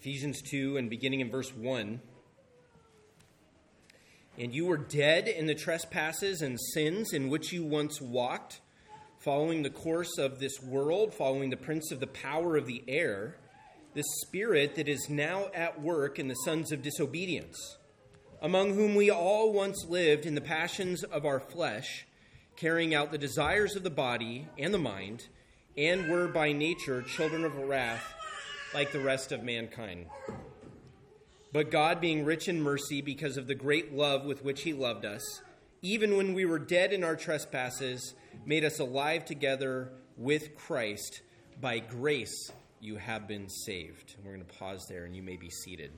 Ephesians 2 and beginning in verse 1. And you were dead in the trespasses and sins in which you once walked, following the course of this world, following the prince of the power of the air, the spirit that is now at work in the sons of disobedience, among whom we all once lived in the passions of our flesh, carrying out the desires of the body and the mind, and were by nature children of wrath like the rest of mankind. But God, being rich in mercy because of the great love with which he loved us, even when we were dead in our trespasses, made us alive together with Christ. By grace you have been saved. And we're going to pause there, and you may be seated.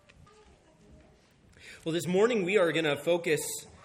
Well, this morning we are going to focus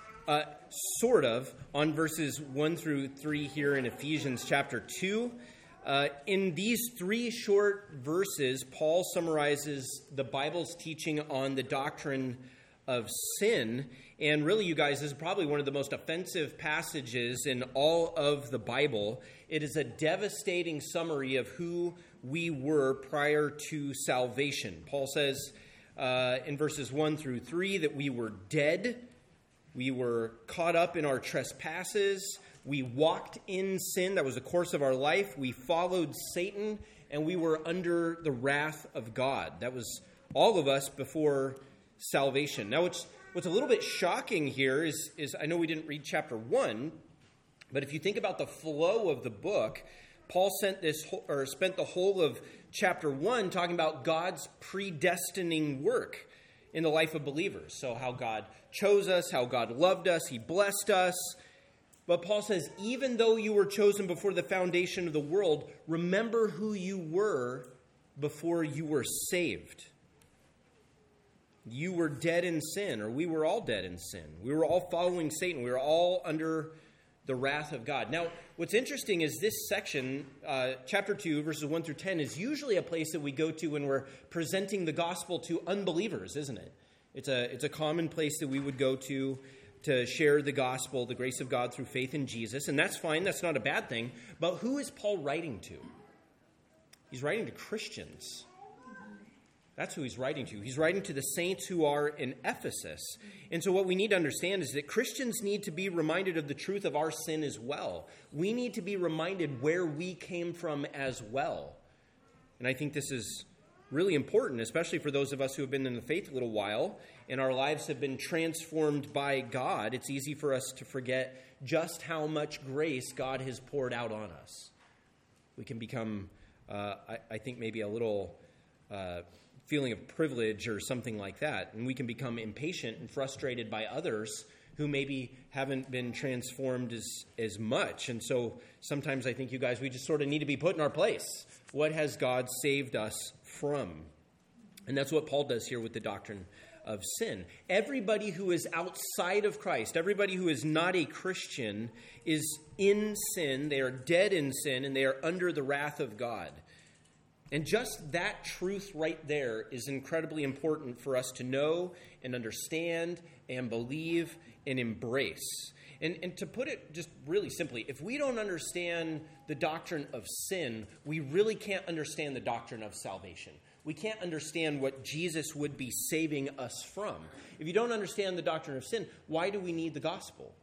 on verses 1 through 3 here in Ephesians chapter 2. In these three short verses, Paul summarizes the Bible's teaching on the doctrine of sin. And really, you guys, this is probably one of the most offensive passages in all of the Bible. It is a devastating summary of who we were prior to salvation. Paul says in verses 1 through 3 that we were dead. We were caught up in our trespasses. We walked in sin. That was the course of our life. We followed Satan, and we were under the wrath of God. That was all of us before salvation. Now, what's a little bit shocking here is I know we didn't read chapter 1, but if you think about the flow of the book, Paul spent the whole of chapter 1 talking about God's predestining work in the life of believers. So how God chose us, how God loved us, he blessed us. But Paul says, even though you were chosen before the foundation of the world, remember who you were before you were saved. You were dead in sin, or we were all dead in sin. We were all following Satan. We were all under the wrath of God. Now, what's interesting is this section, chapter 2, verses 1 through 10, is usually a place that we go to when we're presenting the gospel to unbelievers, isn't it? It's a common place that we would go to share the gospel, the grace of God through faith in Jesus. And that's fine. That's not a bad thing. But who is Paul writing to? He's writing to Christians. That's who he's writing to. He's writing to the saints who are in Ephesus. And so what we need to understand is that Christians need to be reminded of the truth of our sin as well. We need to be reminded where we came from as well. And I think this is really important, especially for those of us who have been in the faith a little while and our lives have been transformed by God. It's easy for us to forget just how much grace God has poured out on us. We can become, I think, maybe a little feeling of privilege or something like that. And we can become impatient and frustrated by others who maybe haven't been transformed as much. And so sometimes I think, you guys, we just sort of need to be put in our place. What has God saved us from? And that's what Paul does here with the doctrine of sin. Everybody who is outside of Christ, everybody who is not a Christian, is in sin. They are dead in sin, and they are under the wrath of God. And just that truth right there is incredibly important for us to know and understand and believe and embrace. And to put it just really simply, if we don't understand the doctrine of sin, we really can't understand the doctrine of salvation. We can't understand what Jesus would be saving us from. If you don't understand the doctrine of sin, why do we need the gospel?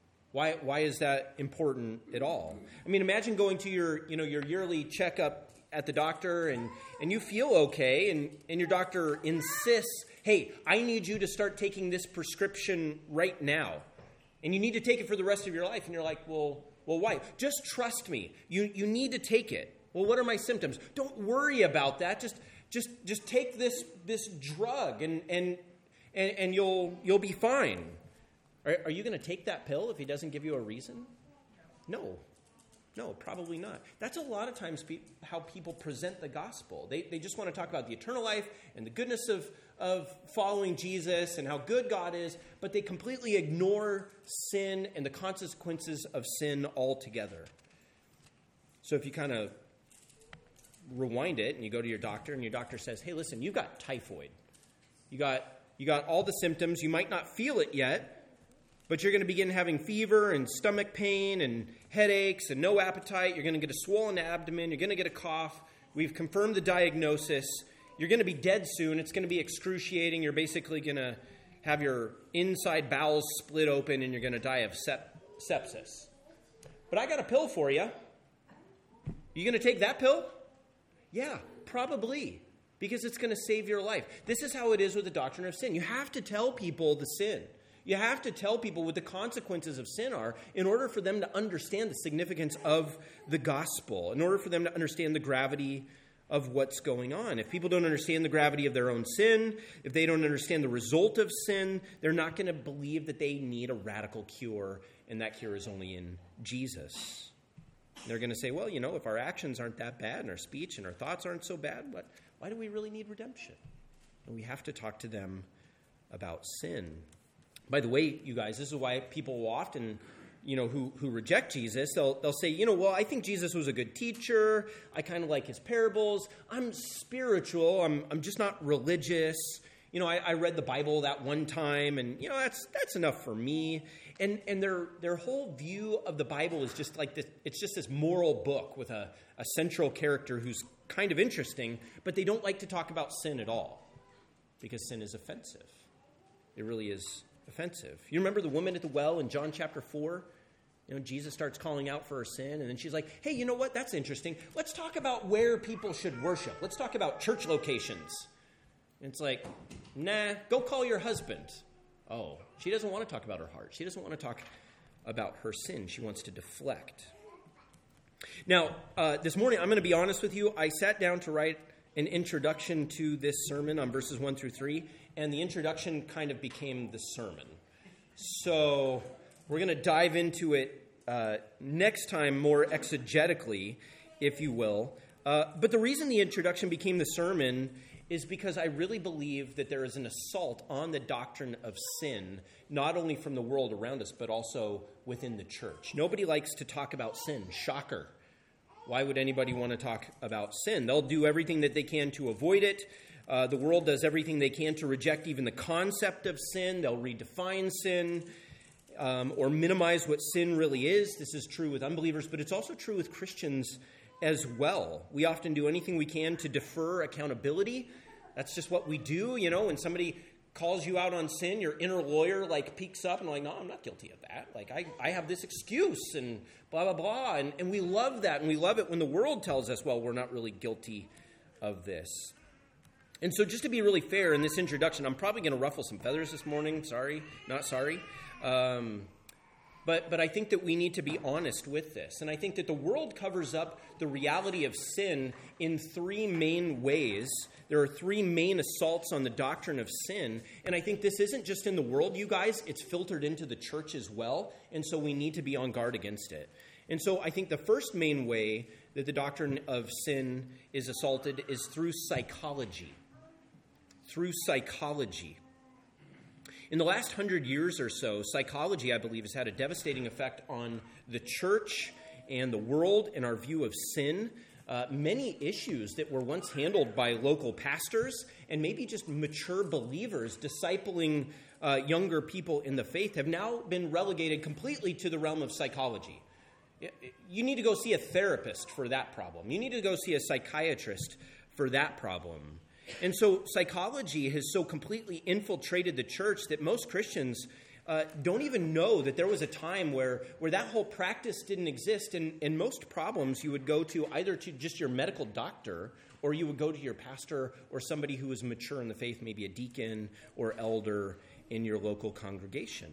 Why is that important at all? I mean, imagine going to your yearly checkup at the doctor and you feel okay and your doctor insists, hey, I need you to start taking this prescription right now. And you need to take it for the rest of your life. And you're like, well, why? Just trust me. You need to take it. Well, what are my symptoms? Don't worry about that. Just take this drug and you'll be fine. Are you going to take that pill if he doesn't give you a reason? No, probably not. That's a lot of times how people present the gospel. They just want to talk about the eternal life and the goodness of following Jesus and how good God is, but they completely ignore sin and the consequences of sin altogether. So if you kind of rewind it and you go to your doctor and your doctor says, hey, listen, you've got typhoid. You got all the symptoms. You might not feel it yet, but you're going to begin having fever and stomach pain and headaches and no appetite. You're going to get a swollen abdomen. You're going to get a cough. We've confirmed the diagnosis. you're going to be dead soon. It's going to be excruciating. You're basically going to have your inside bowels split open and you're going to die of sepsis. But I got a pill for you. You going to take that pill? Yeah, probably, because it's going to save your life. This is how it is with the doctrine of sin. You have to tell people the sin. You have to tell people what the consequences of sin are in order for them to understand the significance of the gospel, in order for them to understand the gravity of what's going on. If people don't understand the gravity of their own sin, if they don't understand the result of sin, they're not going to believe that they need a radical cure, and that cure is only in Jesus. They're going to say, well, if our actions aren't that bad and our speech and our thoughts aren't so bad, why do we really need redemption? And we have to talk to them about sin. By the way, you guys, this is why people will often, who reject Jesus, they'll say, well, I think Jesus was a good teacher. I kind of like his parables. I'm spiritual. I'm just not religious. I read the Bible that one time, and that's enough for me. And their whole view of the Bible is just like this. It's just this moral book with a central character who's kind of interesting, but they don't like to talk about sin at all because sin is offensive. It really is offensive. You remember the woman at the well in John chapter 4? Jesus starts calling out for her sin, and then she's like, hey, you know what? That's interesting. Let's talk about where people should worship. Let's talk about church locations. And it's like, nah, go call your husband. Oh, she doesn't want to talk about her heart. She doesn't want to talk about her sin. She wants to deflect. Now, this morning, I'm going to be honest with you. I sat down to write an introduction to this sermon on verses 1 through 3, and the introduction kind of became the sermon. So we're going to dive into it next time more exegetically, if you will. But the reason the introduction became the sermon is because I really believe that there is an assault on the doctrine of sin, not only from the world around us, but also within the church. Nobody likes to talk about sin. Shocker. Why would anybody want to talk about sin? They'll do everything that they can to avoid it. The world does everything they can to reject even the concept of sin. They'll redefine sin or minimize what sin really is. This is true with unbelievers, but it's also true with Christians as well. We often do anything we can to defer accountability. That's just what we do. When somebody calls you out on sin, your inner lawyer peeks up and no, I'm not guilty of that. I have this excuse and blah, blah, blah. And we love that. And we love it when the world tells us, well, we're not really guilty of this. And so just to be really fair in this introduction, I'm probably going to ruffle some feathers this morning. Sorry, not sorry. But I think that we need to be honest with this. And I think that the world covers up the reality of sin in three main ways. There are three main assaults on the doctrine of sin. And I think this isn't just in the world, you guys. It's filtered into the church as well. And so we need to be on guard against it. And so I think the first main way that the doctrine of sin is assaulted is through psychology. Through psychology. In the last 100 years or so, psychology, I believe, has had a devastating effect on the church and the world and our view of sin. Many issues that were once handled by local pastors and maybe just mature believers discipling younger people in the faith have now been relegated completely to the realm of psychology. You need to go see a therapist for that problem. You need to go see a psychiatrist for that problem. And so psychology has so completely infiltrated the church that most Christians don't even know that there was a time where that whole practice didn't exist. And most problems you would go to either to just your medical doctor or you would go to your pastor or somebody who was mature in the faith, maybe a deacon or elder in your local congregation.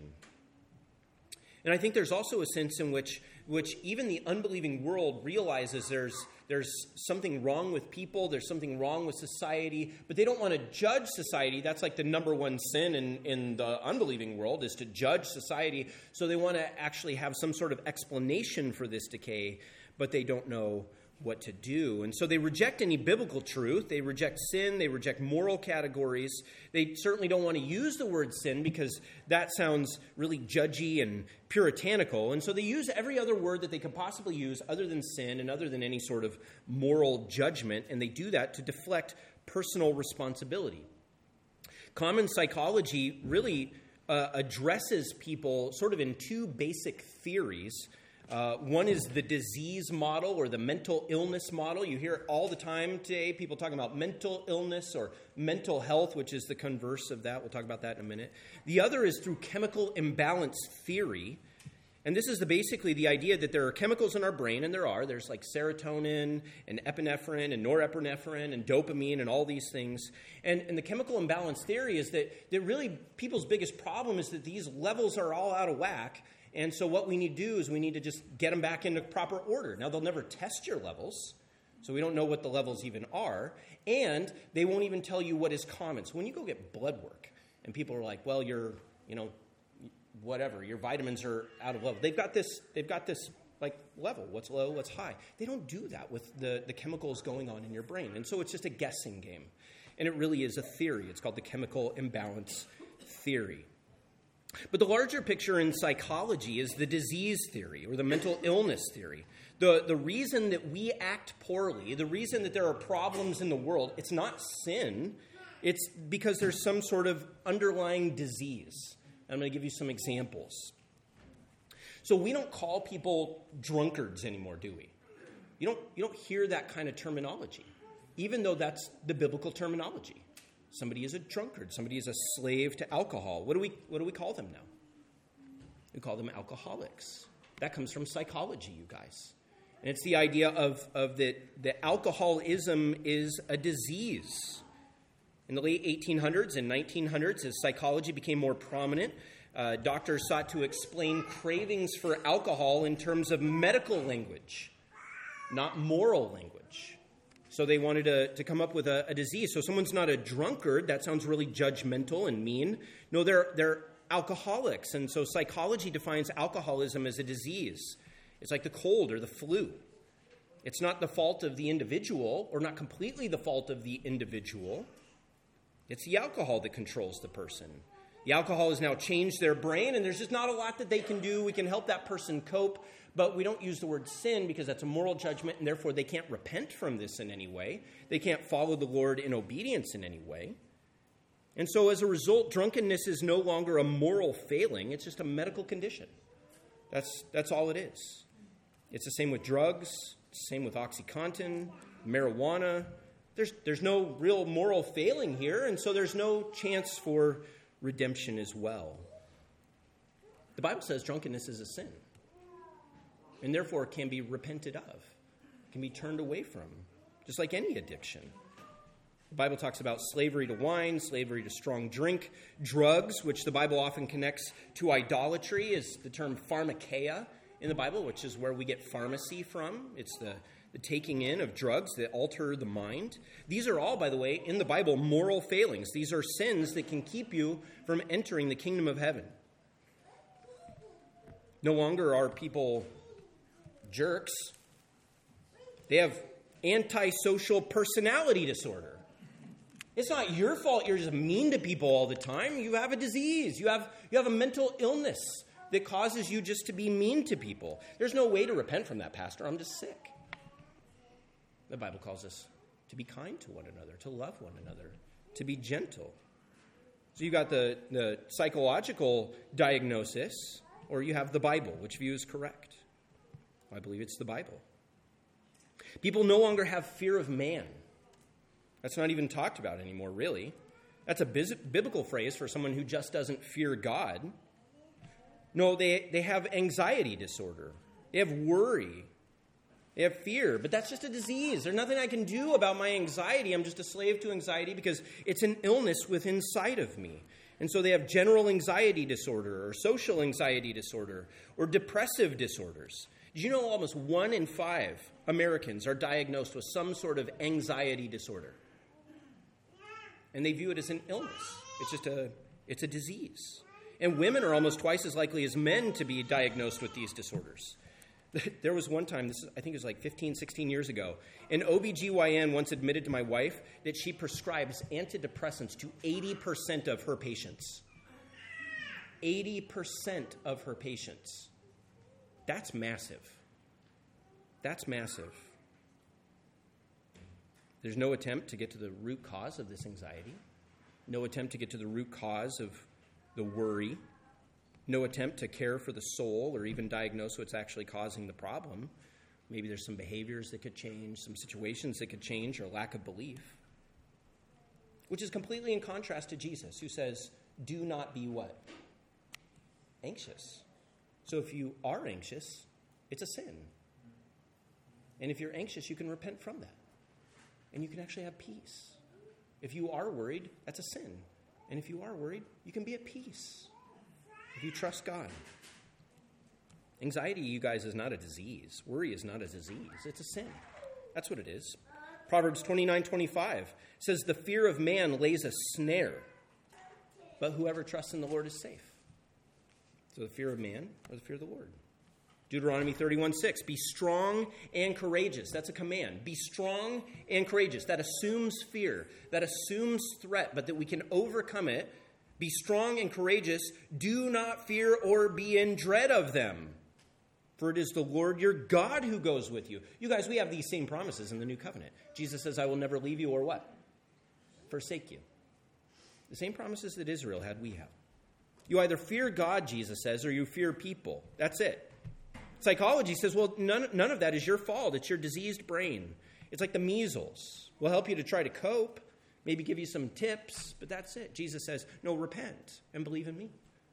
And I think there's also a sense in which even the unbelieving world realizes there's something wrong with people, there's something wrong with society, but they don't want to judge society. That's like the number one sin in the unbelieving world is to judge society. So they want to actually have some sort of explanation for this decay, but they don't know what to do. And so they reject any biblical truth. They reject sin. They reject moral categories. They certainly don't want to use the word sin because that sounds really judgy and puritanical. And so they use every other word that they could possibly use other than sin and other than any sort of moral judgment. And they do that to deflect personal responsibility. Common psychology really addresses people sort of in two basic theories. One is the disease model or the mental illness model. You hear it all the time today, people talking about mental illness or mental health, which is the converse of that. We'll talk about that in a minute. The other is through chemical imbalance theory. And this is basically the idea that there are chemicals in our brain, and there's like serotonin and epinephrine and norepinephrine and dopamine and all these things. And the chemical imbalance theory is that really people's biggest problem is that these levels are all out of whack. And so what we need to do is we need to just get them back into proper order. Now, they'll never test your levels, so we don't know what the levels even are. And they won't even tell you what is common. So when you go get blood work, and people are like, well, whatever, your vitamins are out of level. They've got this like level, what's low, what's high. They don't do that with the chemicals going on in your brain. And so it's just a guessing game. And it really is a theory. It's called the chemical imbalance theory. But the larger picture in psychology is the disease theory or the mental illness theory. The reason that we act poorly, the reason that there are problems in the world, it's not sin. It's because there's some sort of underlying disease. I'm going to give you some examples. So we don't call people drunkards anymore, do we? You don't hear that kind of terminology, even though that's the biblical terminology. Somebody is a drunkard. Somebody is a slave to alcohol. What do we call them now? We call them alcoholics. That comes from psychology, you guys. And it's the idea of that alcoholism is a disease. In the late 1800s and 1900s, as psychology became more prominent, doctors sought to explain cravings for alcohol in terms of medical language, not moral language. So they wanted to come up with a disease. So someone's not a drunkard. That sounds really judgmental and mean. No, they're alcoholics. And so psychology defines alcoholism as a disease. It's like the cold or the flu. It's not the fault of the individual, or not completely the fault of the individual. It's the alcohol that controls the person. The alcohol has now changed their brain, and there's just not a lot that they can do. We can help that person cope, but we don't use the word sin because that's a moral judgment, and therefore they can't repent from this in any way. They can't follow the Lord in obedience in any way. And so as a result, drunkenness is no longer a moral failing. It's just a medical condition. That's all it is. It's the same with drugs, same with OxyContin, marijuana. There's no real moral failing here, and so there's no chance for redemption as well. The Bible says drunkenness is a sin, and therefore it can be repented of, can be turned away from, just like any addiction. The Bible talks about slavery to wine, slavery to strong drink, drugs, which the Bible often connects to idolatry, is the term pharmakeia in the Bible, which is where we get pharmacy from. It's the taking in of drugs that alter the mind. These are all, by the way, in the Bible, moral failings. These are sins that can keep you from entering the kingdom of heaven. No longer are people jerks. They have antisocial personality disorder. It's not your fault you're just mean to people all the time. You have a disease. You have a mental illness that causes you just to be mean to people. There's no way to repent from that, Pastor. I'm just sick. The Bible calls us to be kind to one another, to love one another, to be gentle. So you got the psychological diagnosis, or you have the Bible. Which view is correct? I believe it's the Bible. People no longer have fear of man. That's not even talked about anymore, really. That's a biblical phrase for someone who just doesn't fear God. No, they have anxiety disorder. They have worry. They have fear, but that's just a disease. There's nothing I can do about my anxiety. I'm just a slave to anxiety because it's an illness within inside of me. And so they have general anxiety disorder or social anxiety disorder or depressive disorders. Did you know almost 1 in 5 Americans are diagnosed with some sort of anxiety disorder? And they view it as an illness. It's a disease. And women are almost twice as likely as men to be diagnosed with these disorders. There was one time, I think it was like 15, 16 years ago, an OBGYN once admitted to my wife that she prescribes antidepressants to 80% of her patients. 80% of her patients. That's massive. That's massive. There's no attempt to get to the root cause of this anxiety. No attempt to get to the root cause of the worry. no attempt to care for the soul or even diagnose what's actually causing the problem. Maybe there's some behaviors that could change, some situations that could change, or lack of belief. Which is completely in contrast to Jesus, who says, do not be what? Anxious. So if you are anxious, it's a sin. And if you're anxious, you can repent from that. And you can actually have peace. If you are worried, that's a sin. And if you are worried, you can be at peace. If you trust God. Anxiety, you guys, is not a disease. Worry is not a disease. It's a sin. That's what it is. Proverbs 29:25 says, the fear of man lays a snare, but whoever trusts in the Lord is safe. So the fear of man or the fear of the Lord. Deuteronomy 31:6, be strong and courageous. That's a command. Be strong and courageous. That assumes fear. That assumes threat, but that we can overcome it. Be strong and courageous. Do not fear or be in dread of them. For it is the Lord your God who goes with you. You guys, we have these same promises in the new covenant. Jesus says, I will never leave you or what? Forsake you. The same promises that Israel had, we have. You either fear God, Jesus says, or you fear people. That's it. Psychology says, well, none of that is your fault. It's your diseased brain. It's like the measles. We'll help you to try to cope, maybe give you some tips, but that's it. Jesus says, no, repent and believe in me.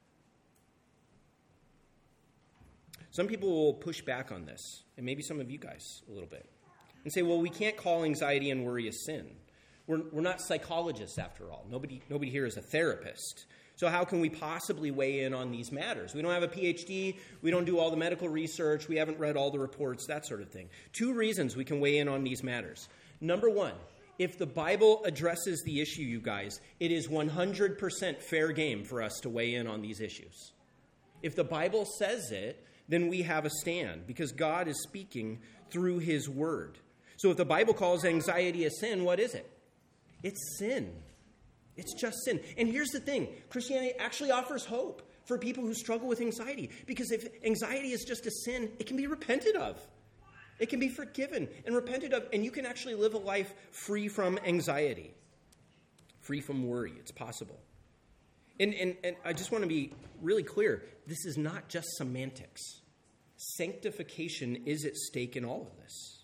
Some people will push back on this, and maybe some of you guys a little bit, and say, well, we can't call anxiety and worry a sin. We're not psychologists after all. Nobody here is a therapist. So how can we possibly weigh in on these matters? We don't have a PhD. We don't do all the medical research. We haven't read all the reports, that sort of thing. 2 reasons we can weigh in on these matters. Number 1, if the Bible addresses the issue, you guys, it is 100% fair game for us to weigh in on these issues. If the Bible says it, then we have a stand because God is speaking through his word. So if the Bible calls anxiety a sin, what is it? It's sin. It's just sin. And here's the thing. Christianity actually offers hope for people who struggle with anxiety. Because if anxiety is just a sin, it can be repented of. It can be forgiven and repented of. And you can actually live a life free from anxiety. Free from worry. It's possible. And I just want to be really clear. This is not just semantics. Sanctification is at stake in all of this.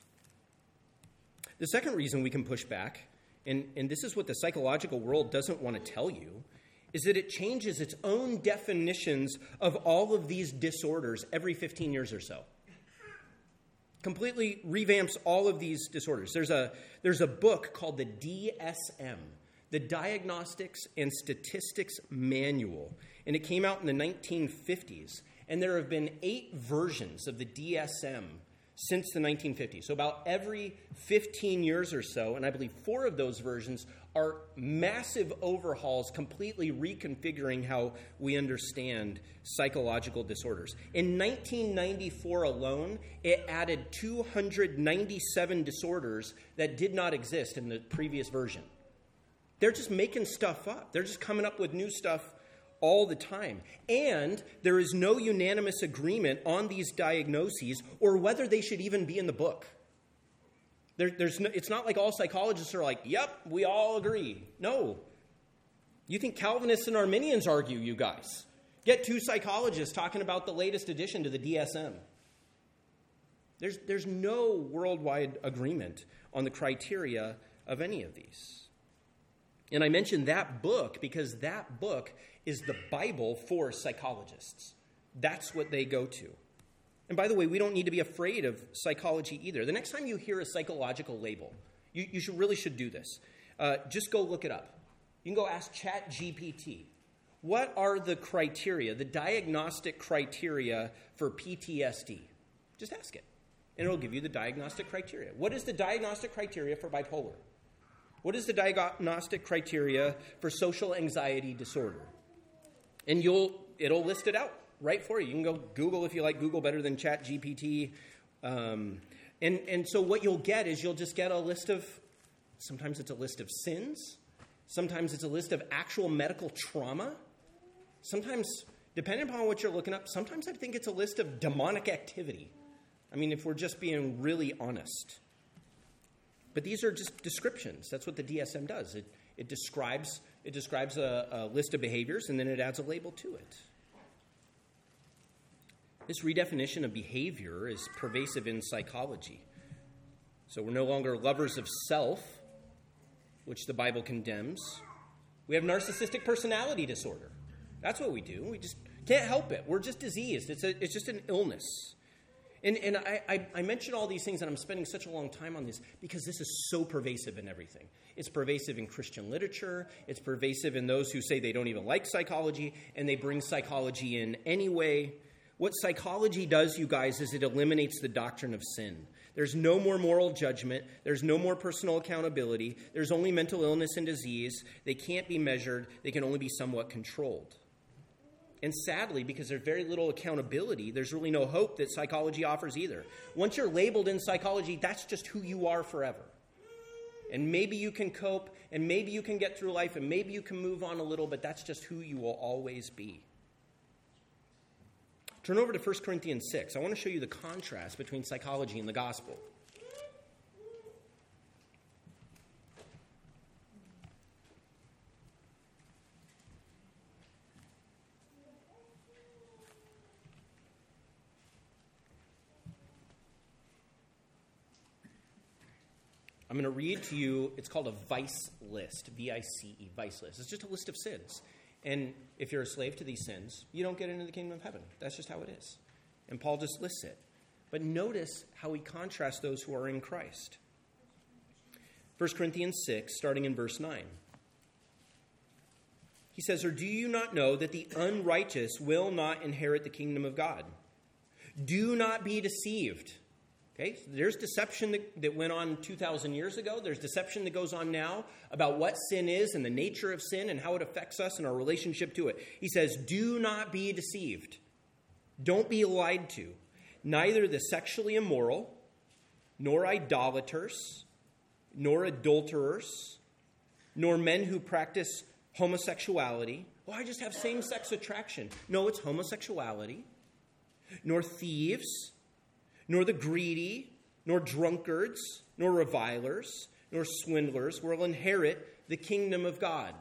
The second reason we can push back, and this is what the psychological world doesn't want to tell you, is that it changes its own definitions of all of these disorders every 15 years or so. Completely revamps all of these disorders. There's a book called the DSM, the Diagnostics and Statistics Manual, and it came out in the 1950s. And there have been 8 versions of the DSM since the 1950s. So about every 15 years or so, and I believe 4 of those versions are massive overhauls, completely reconfiguring how we understand psychological disorders. In 1994 alone, it added 297 disorders that did not exist in the previous version. They're just making stuff up. They're just coming up with new stuff all the time. And there is no unanimous agreement on these diagnoses or whether they should even be in the book. It's not like all psychologists are like, yep, we all agree. No. You think Calvinists and Arminians argue, you guys. Get 2 psychologists talking about the latest addition to the DSM. There's no worldwide agreement on the criteria of any of these. And I mentioned that book because that book is the Bible for psychologists. That's what they go to. And by the way, we don't need to be afraid of psychology either. The next time you hear a psychological label, you really should do this. Just go look it up. You can go ask ChatGPT. What are the criteria, the diagnostic criteria for PTSD? Just ask it, and it'll give you the diagnostic criteria. What is the diagnostic criteria for bipolar? What is the diagnostic criteria for social anxiety disorder? And it'll list it out right for you. You can go Google if you like Google better than ChatGPT. And so what you'll get is you'll just get a list of, sometimes it's a list of sins. Sometimes it's a list of actual medical trauma. Sometimes, depending upon what you're looking up, sometimes I think it's a list of demonic activity. I mean, if we're just being really honest. But these are just descriptions. That's what the DSM does. It describes a list of behaviors, and then it adds a label to it. This redefinition of behavior is pervasive in psychology. So we're no longer lovers of self, which the Bible condemns. We have narcissistic personality disorder. That's what we do. We just can't help it. We're just diseased. It's just an illness. And I mention all these things, and I'm spending such a long time on this because this is so pervasive in everything. It's pervasive in Christian literature. It's pervasive in those who say they don't even like psychology, and they bring psychology in anyway. What psychology does, you guys, is it eliminates the doctrine of sin. There's no more moral judgment. There's no more personal accountability. There's only mental illness and disease. They can't be measured. They can only be somewhat controlled. And sadly, because there's very little accountability, there's really no hope that psychology offers either. Once you're labeled in psychology, that's just who you are forever. And maybe you can cope, and maybe you can get through life, and maybe you can move on a little, but that's just who you will always be. Turn over to 1 Corinthians 6. I want to show you the contrast between psychology and the gospel. I'm going to read to you, it's called a vice list, V-I-C-E, vice list. It's just a list of sins. And if you're a slave to these sins, you don't get into the kingdom of heaven. That's just how it is. And Paul just lists it. But notice how he contrasts those who are in Christ. 1 Corinthians 6, starting in verse 9. He says, "Or do you not know that the unrighteous will not inherit the kingdom of God? Do not be deceived." Okay, so there's deception that went on 2,000 years ago. There's deception that goes on now about what sin is and the nature of sin and how it affects us and our relationship to it. He says, do not be deceived. Don't be lied to. Neither the sexually immoral, nor idolaters, nor adulterers, nor men who practice homosexuality. Well, I just have same-sex attraction. No, it's homosexuality. Nor thieves, nor the greedy, nor drunkards, nor revilers, nor swindlers will inherit the kingdom of God.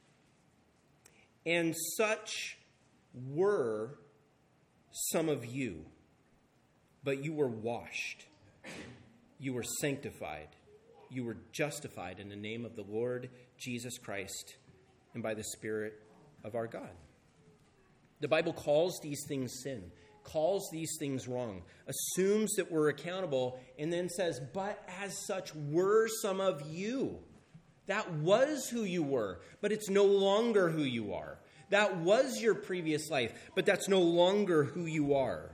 And such were some of you, but you were washed, you were sanctified, you were justified in the name of the Lord Jesus Christ and by the Spirit of our God. The Bible calls these things sin, calls these things wrong, assumes that we're accountable, and then says, but as such were some of you. That was who you were, but it's no longer who you are. That was your previous life, but that's no longer who you are.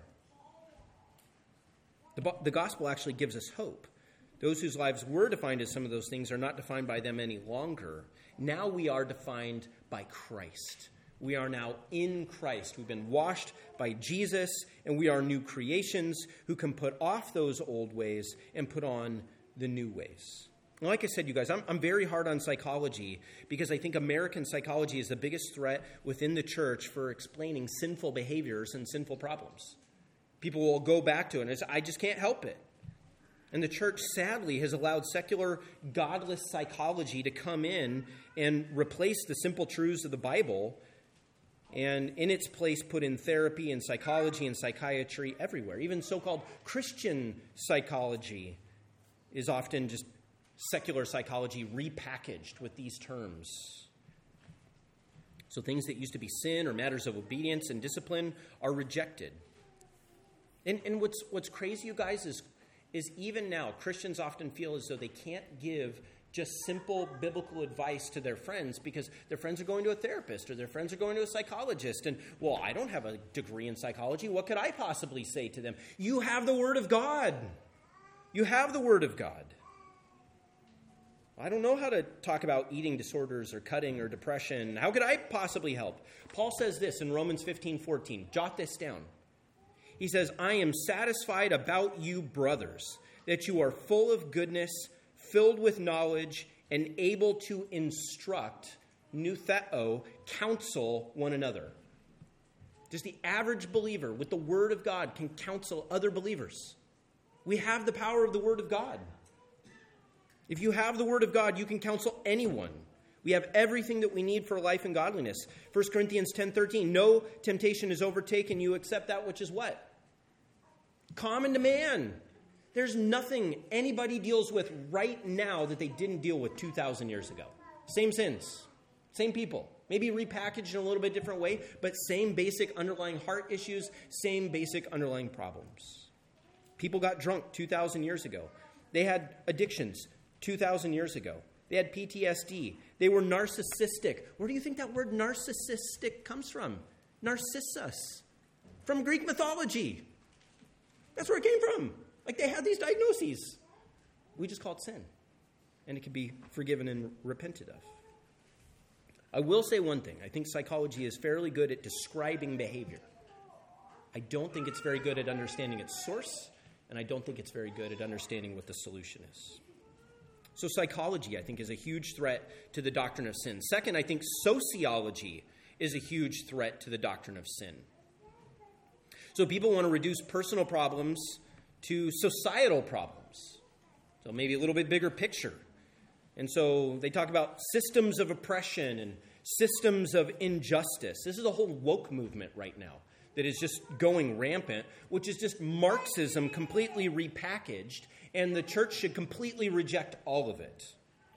The gospel actually gives us hope. Those whose lives were defined as some of those things are not defined by them any longer. Now we are defined by Christ. We are now in Christ. We've been washed by Jesus, and we are new creations who can put off those old ways and put on the new ways. And like I said, you guys, I'm very hard on psychology because I think American psychology is the biggest threat within the church for explaining sinful behaviors and sinful problems. People will go back to it and say, I just can't help it. And the church, sadly, has allowed secular, godless psychology to come in and replace the simple truths of the Bible, and in its place put in therapy and psychology and psychiatry everywhere. Even so-called Christian psychology is often just secular psychology repackaged with these terms. So things that used to be sin or matters of obedience and discipline are rejected. And what's crazy, you guys, is even now Christians often feel as though they can't give just simple biblical advice to their friends because their friends are going to a therapist or their friends are going to a psychologist. And, well, I don't have a degree in psychology. What could I possibly say to them? You have the Word of God. You have the Word of God. I don't know how to talk about eating disorders or cutting or depression. How could I possibly help? Paul says this in Romans 15:14. Jot this down. He says, I am satisfied about you, brothers, that you are full of goodness, filled with knowledge, and able to instruct, noutheo, counsel one another. Just the average believer with the Word of God can counsel other believers. We have the power of the Word of God. If you have the Word of God, you can counsel anyone. We have everything that we need for life and godliness. 1 Corinthians 10:13, no temptation has overtaken you except that which is what? Common to man. There's nothing anybody deals with right now that they didn't deal with 2,000 years ago. Same sins, same people. Maybe repackaged in a little bit different way, but same basic underlying heart issues, same basic underlying problems. People got drunk 2,000 years ago. They had addictions 2,000 years ago. They had PTSD. They were narcissistic. Where do you think that word narcissistic comes from? Narcissus. From Greek mythology. That's where it came from. Like they had these diagnoses. We just call it sin. And it can be forgiven and repented of. I will say one thing. I think psychology is fairly good at describing behavior. I don't think it's very good at understanding its source, and I don't think it's very good at understanding what the solution is. So psychology, I think, is a huge threat to the doctrine of sin. Second, I think sociology is a huge threat to the doctrine of sin. So people want to reduce personal problems to societal problems. So maybe a little bit bigger picture. And so they talk about systems of oppression and systems of injustice. This is a whole woke movement right now that is just going rampant, which is just Marxism completely repackaged, and the church should completely reject all of it.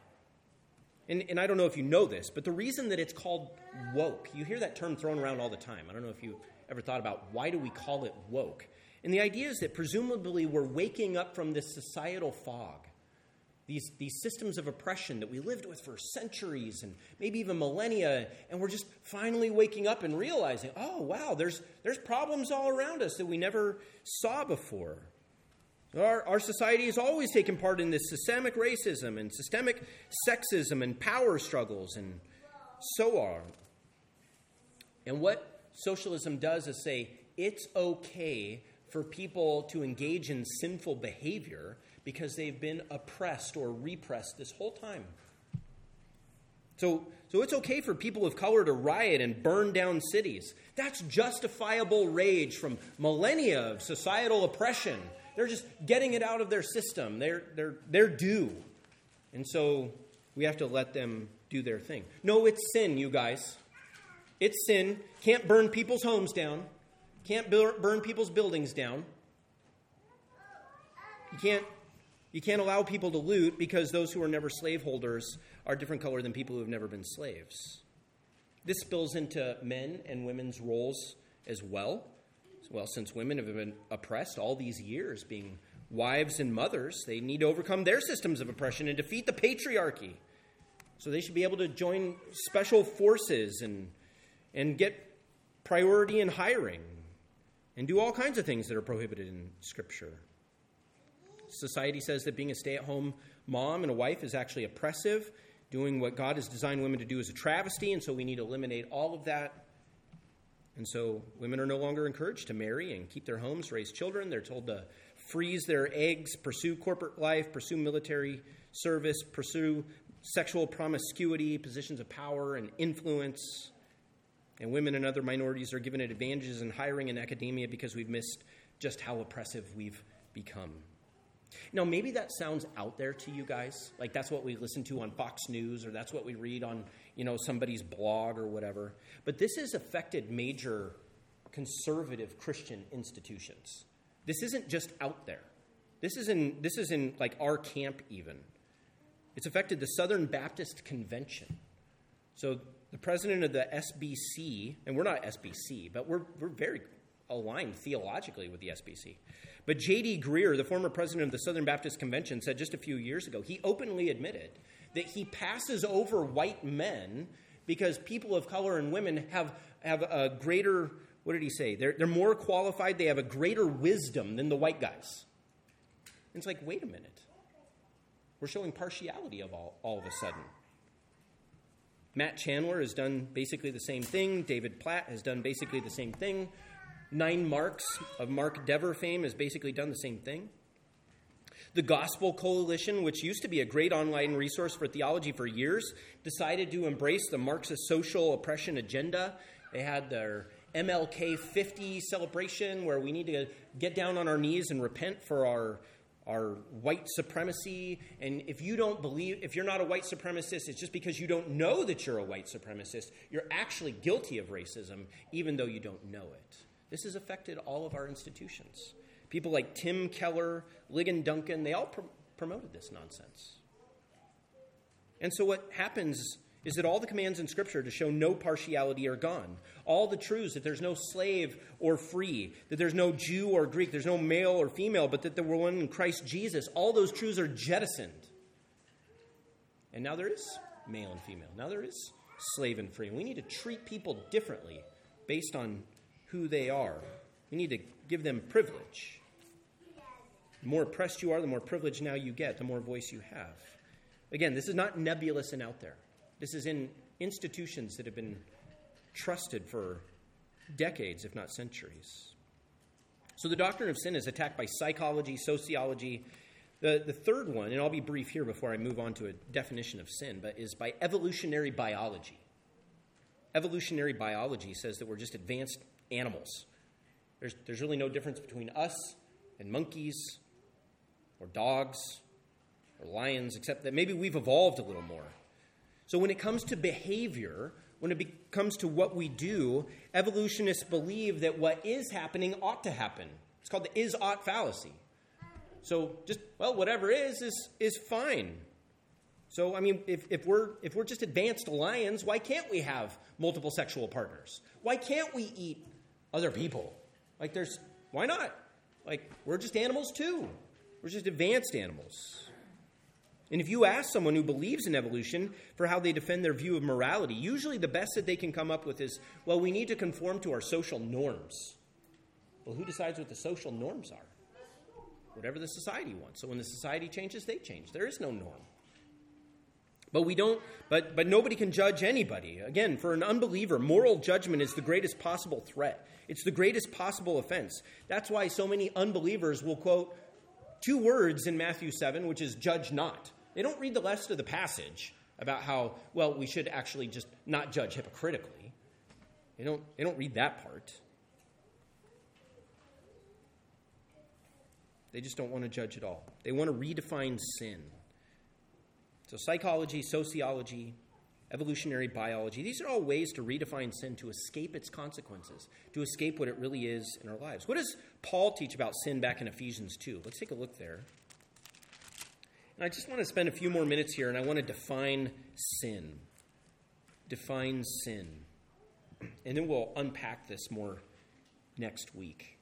And I don't know if you know this, but the reason that it's called woke, you hear that term thrown around all the time. I don't know if you ever thought about why do we call it woke. And the idea is that presumably we're waking up from this societal fog. These systems of oppression that we lived with for centuries and maybe even millennia, and we're just finally waking up and realizing, oh, wow, there's problems all around us that we never saw before. Our society has always taken part in this systemic racism and systemic sexism and power struggles and so on. And what socialism does is say it's okay for people to engage in sinful behavior because they've been oppressed or repressed this whole time. So it's okay for people of color to riot and burn down cities. That's justifiable rage from millennia of societal oppression. They're just getting it out of their system. They're due. And so we have to let them do their thing. No, it's sin, you guys. It's sin. Can't burn people's homes down. Can't burn people's buildings down. You can't allow people to loot because those who are never slaveholders are a different color than people who have never been slaves. This spills into men and women's roles as well. Well, since women have been oppressed all these years, being wives and mothers, they need to overcome their systems of oppression and defeat the patriarchy. So they should be able to join special forces and get priority in hiring and do all kinds of things that are prohibited in Scripture. Society says that being a stay-at-home mom and a wife is actually oppressive. Doing what God has designed women to do is a travesty, and so we need to eliminate all of that. And so women are no longer encouraged to marry and keep their homes, raise children. They're told to freeze their eggs, pursue corporate life, pursue military service, pursue sexual promiscuity, positions of power and influence. And women and other minorities are given advantages in hiring and academia because we've missed just how oppressive we've become. Now, maybe that sounds out there to you guys, like that's what we listen to on Fox News or that's what we read on, somebody's blog or whatever. But this has affected major conservative Christian institutions. This isn't just out there. This is in like our camp even. It's affected the Southern Baptist Convention. So the president of the SBC, and we're not SBC, but we're very aligned theologically with the SBC. But J.D. Greear, the former president of the Southern Baptist Convention, said just a few years ago, he openly admitted that he passes over white men because people of color and women have a greater, what did he say? They're more qualified, they have a greater wisdom than the white guys. And it's like, wait a minute. We're showing partiality of all of a sudden. Matt Chandler has done basically the same thing. David Platt has done basically the same thing. 9 Marks of Mark Dever fame has basically done the same thing. The Gospel Coalition, which used to be a great online resource for theology for years, decided to embrace the Marxist social oppression agenda. They had their MLK 50 celebration where we need to get down on our knees and repent for our white supremacy. And if you're not a white supremacist, it's just because you don't know that you're a white supremacist. You're actually guilty of racism, even though you don't know it. This has affected all of our institutions. People like Tim Keller, Ligon Duncan, they all promoted this nonsense. And so what happens is that all the commands in Scripture to show no partiality are gone. All the truths that there's no slave or free, that there's no Jew or Greek, there's no male or female, but that there were one in Christ Jesus, all those truths are jettisoned. And now there is male and female. Now there is slave and free. We need to treat people differently based on who they are. We need to give them privilege. The more oppressed you are, the more privilege now you get, the more voice you have. Again, this is not nebulous and out there. This is in institutions that have been trusted for decades, if not centuries. So the doctrine of sin is attacked by psychology, sociology. The third one, and I'll be brief here before I move on to a definition of sin, but is by evolutionary biology. Evolutionary biology says that we're just advanced animals. There's really no difference between us and monkeys or dogs or lions, except that maybe we've evolved a little more. So when it comes to behavior, when it comes to what we do, evolutionists believe that what is happening ought to happen. It's called the is-ought fallacy. So just, whatever is fine. So, I mean, if we're just advanced lions, why can't we have multiple sexual partners? Why can't we eat other people? Why not? We're just animals too. We're just advanced animals. And if you ask someone who believes in evolution for how they defend their view of morality, usually the best that they can come up with is, we need to conform to our social norms. Well, who decides what the social norms are? Whatever the society wants. So when the society changes, they change. There is no norm. But we don't. But nobody can judge anybody. Again, for an unbeliever, moral judgment is the greatest possible threat. It's the greatest possible offense. That's why so many unbelievers will quote 2 words in Matthew 7, which is "judge not." They don't read the rest of the passage about how we should actually just not judge hypocritically. They don't read that part. They just don't want to judge at all. They want to redefine sin. So psychology, sociology, evolutionary biology, these are all ways to redefine sin to escape its consequences, to escape what it really is in our lives. What does Paul teach about sin back in Ephesians 2? Let's take a look there. And I just want to spend a few more minutes here, and I want to define sin. Define sin. And then we'll unpack this more next week.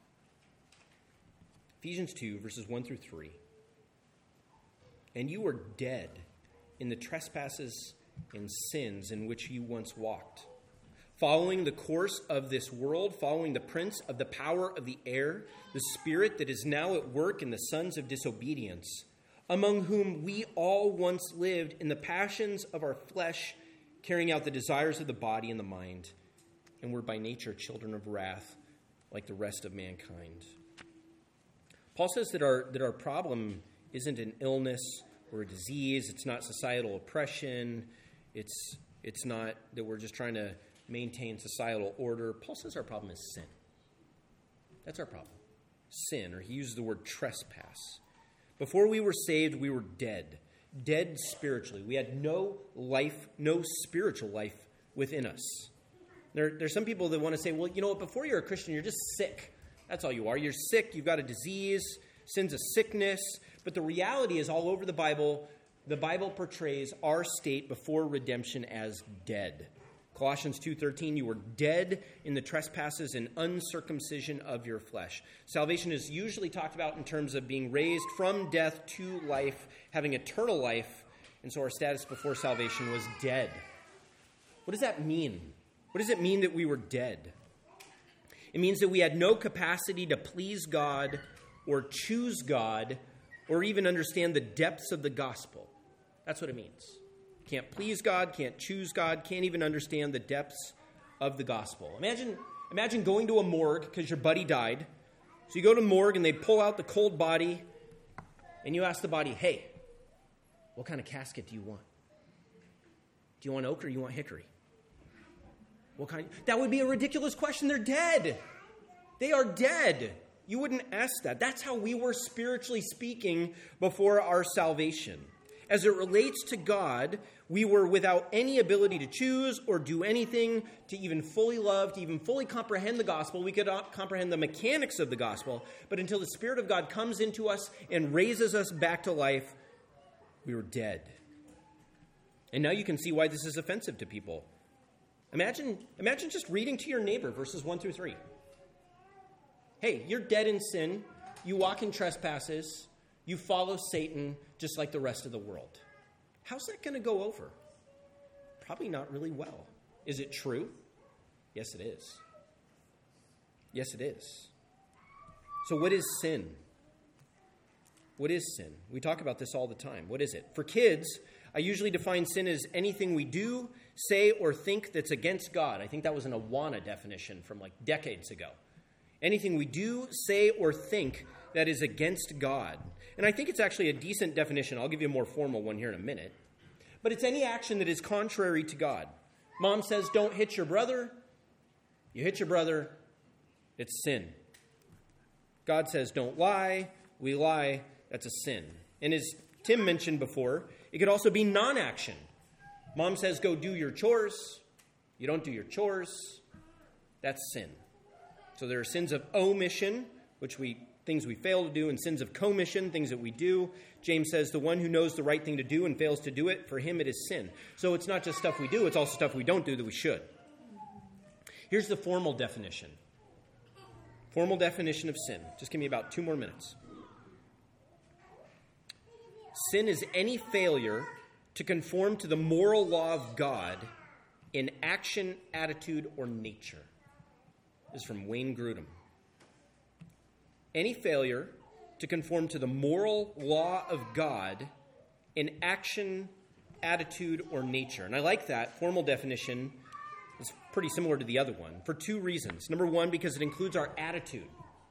Ephesians 2, verses 1 through 3. And you were dead in the trespasses and sins in which you once walked, following the course of this world, following the prince of the power of the air, the spirit that is now at work in the sons of disobedience, among whom we all once lived in the passions of our flesh, carrying out the desires of the body and the mind, and were by nature children of wrath, like the rest of mankind. Paul says that our problem isn't an illness or a disease. It's not societal oppression. It's not that we're just trying to maintain societal order. Paul says our problem is sin. That's our problem. Sin, or he uses the word trespass. Before we were saved, we were dead. Dead spiritually. We had no life, no spiritual life within us. There's some people that want to say, before you're a Christian, you're just sick. That's all you are. You're sick. You've got a disease. Sin's a sickness. But the reality is, all over the Bible portrays our state before redemption as dead. Colossians 2:13, you were dead in the trespasses and uncircumcision of your flesh. Salvation is usually talked about in terms of being raised from death to life, having eternal life. And so our status before salvation was dead. What does that mean? What does it mean that we were dead? It means that we had no capacity to please God or choose God or even understand the depths of the gospel. That's what it means. Can't please God, can't choose God, can't even understand the depths of the gospel. Imagine going to a morgue because your buddy died. So you go to the morgue and they pull out the cold body and you ask the body, hey, what kind of casket do you want? Do you want oak or you want hickory? What kind? That would be a ridiculous question. They're dead. They are dead. You wouldn't ask that. That's how we were spiritually speaking before our salvation. as it relates to God, we were without any ability to choose or do anything to even fully love, to even fully comprehend the gospel. We could not comprehend the mechanics of the gospel, but until the Spirit of God comes into us and raises us back to life, we were dead. And now you can see why this is offensive to people. Imagine just reading to your neighbor verses 1 through 3. Hey, you're dead in sin. You walk in trespasses. You follow Satan just like the rest of the world. How's that going to go over? Probably not really well. Is it true? Yes, it is. Yes, it is. So what is sin? What is sin? We talk about this all the time. What is it? For kids, I usually define sin as anything we do, say, or think that's against God. I think that was an Awana definition from like decades ago. Anything we do, say, or think that is against God. And I think it's actually a decent definition. I'll give you a more formal one here in a minute. But it's any action that is contrary to God. Mom says, don't hit your brother. You hit your brother. It's sin. God says, don't lie. We lie. That's a sin. And as Tim mentioned before, it could also be non-action. Mom says, go do your chores. You don't do your chores. That's sin. So there are sins of omission, things we fail to do, and sins of commission, things that we do. James says, the one who knows the right thing to do and fails to do it, for him it is sin. So it's not just stuff we do, it's also stuff we don't do that we should. Here's the formal definition. Formal definition of sin. Just give me about 2 more minutes. Sin is any failure to conform to the moral law of God in action, attitude, or nature. This is from Wayne Grudem. Any failure to conform to the moral law of God in action, attitude, or nature. And I like that. Formal definition is pretty similar to the other one for 2 reasons. Number 1, because it includes our attitude.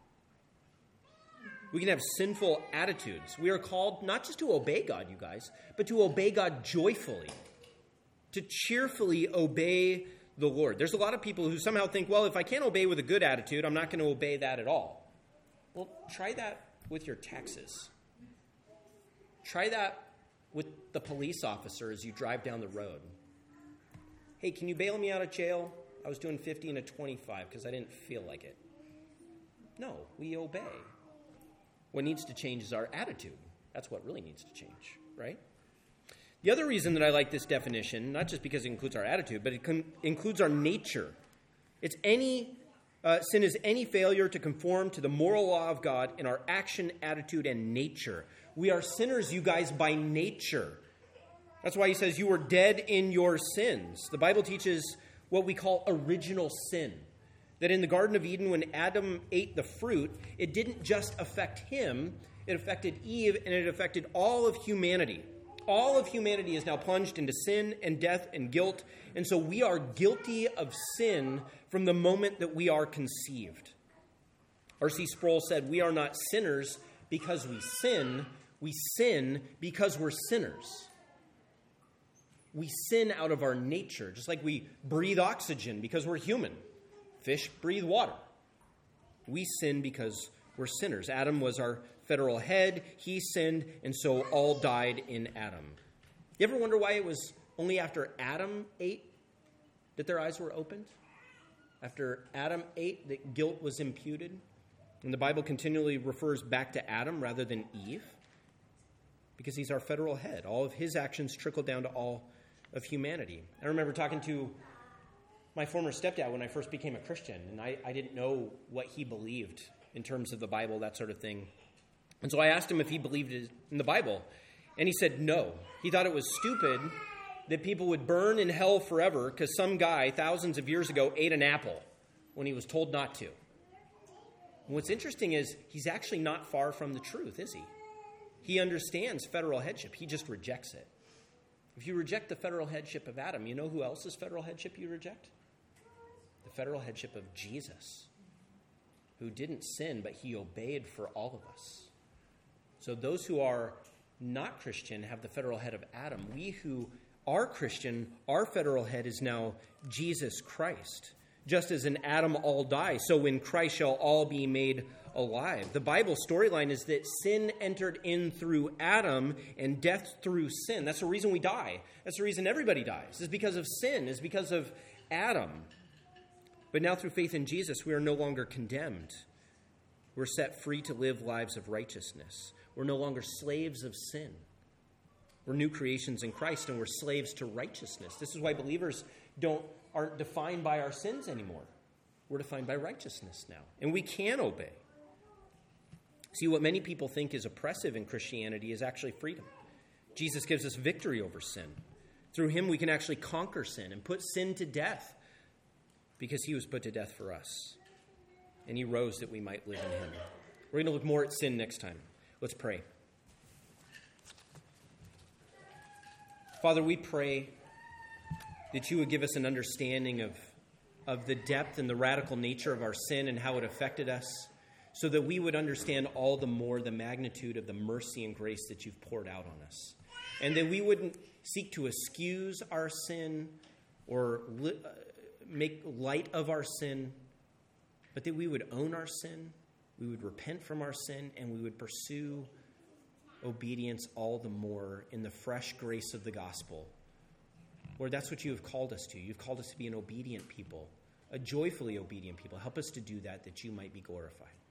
We can have sinful attitudes. We are called not just to obey God, you guys, but to obey God joyfully, to cheerfully obey the Lord. There's a lot of people who somehow think, well, if I can't obey with a good attitude, I'm not going to obey that at all. Well, try that with your taxes. Try that with the police officer as you drive down the road. Hey, can you bail me out of jail? I was doing 50 and a 25 because I didn't feel like it. No, we obey. What needs to change is our attitude. That's what really needs to change, right? The other reason that I like this definition, not just because it includes our attitude, but it includes our nature. Sin is any failure to conform to the moral law of God in our action, attitude, and nature. We are sinners, you guys, by nature. That's why he says you were dead in your sins. The Bible teaches what we call original sin. That in the Garden of Eden, when Adam ate the fruit, it didn't just affect him, it affected Eve, and it affected all of humanity. All of humanity is now plunged into sin and death and guilt, and so we are guilty of sin from the moment that we are conceived. R.C. Sproul said, we are not sinners because we sin because we're sinners. We sin out of our nature, just like we breathe oxygen because we're human. Fish breathe water. We sin because we're sinners. Adam was our federal head. He sinned, and so all died in Adam. You ever wonder why it was only after Adam ate that their eyes were opened? After Adam ate, that guilt was imputed? And the Bible continually refers back to Adam rather than Eve because he's our federal head. All of his actions trickle down to all of humanity. I remember talking to my former stepdad when I first became a Christian, and I didn't know what he believed in terms of the Bible, that sort of thing. And so I asked him if he believed in the Bible, and he said no. He thought it was stupid that people would burn in hell forever because some guy thousands of years ago ate an apple when he was told not to. And what's interesting is he's actually not far from the truth, is he? He understands federal headship. He just rejects it. If you reject the federal headship of Adam, you know who else's federal headship you reject? The federal headship of Jesus, who didn't sin, but he obeyed for all of us. So those who are not Christian have the federal head of Adam. We who are Christian, our federal head is now Jesus Christ. Just as in Adam all die, so in Christ shall all be made alive. The Bible storyline is that sin entered in through Adam and death through sin. That's the reason we die. That's the reason everybody dies. It's because of sin. It's because of Adam. But now through faith in Jesus, we are no longer condemned. We're set free to live lives of righteousness. We're no longer slaves of sin. We're new creations in Christ, and we're slaves to righteousness. This is why believers aren't defined by our sins anymore. We're defined by righteousness now, and we can obey. See, what many people think is oppressive in Christianity is actually freedom. Jesus gives us victory over sin. Through him, we can actually conquer sin and put sin to death because he was put to death for us, and he rose that we might live in him. We're going to look more at sin next time. Let's pray. Father, we pray that you would give us an understanding of the depth and the radical nature of our sin and how it affected us, so that we would understand all the more the magnitude of the mercy and grace that you've poured out on us. And that we wouldn't seek to excuse our sin or make light of our sin, but that we would own our sin, we would repent from our sin, and we would pursue obedience all the more in the fresh grace of the gospel. Lord, that's what you have called us to. You've called us to be an obedient people, a joyfully obedient people. Help us to do that you might be glorified.